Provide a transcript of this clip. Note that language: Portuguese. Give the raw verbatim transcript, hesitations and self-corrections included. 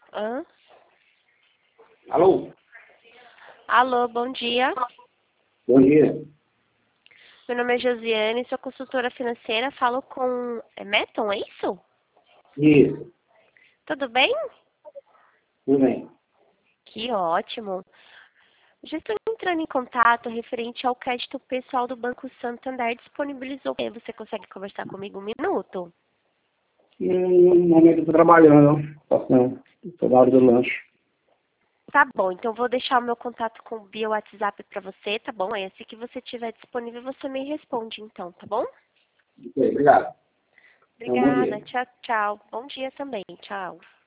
Hã? Alô? Alô, bom dia. Bom dia. Meu nome é Josiane, sou consultora financeira. Falo com... É Meton, é isso? Isso. Tudo bem? Tudo bem. Que ótimo. Já estou entrando em contato referente ao crédito pessoal do Banco Santander. Disponibilizou. Você consegue conversar comigo um minuto? No momento eu estou trabalhando. Passando. Estou na hora do lanche. Tá bom, então vou deixar o meu contato com via WhatsApp para você, tá bom? Aí assim que você tiver disponível, você me responde então, tá bom? Ok, obrigado. Então, bom Obrigada, dia. tchau, tchau. Bom dia também, tchau.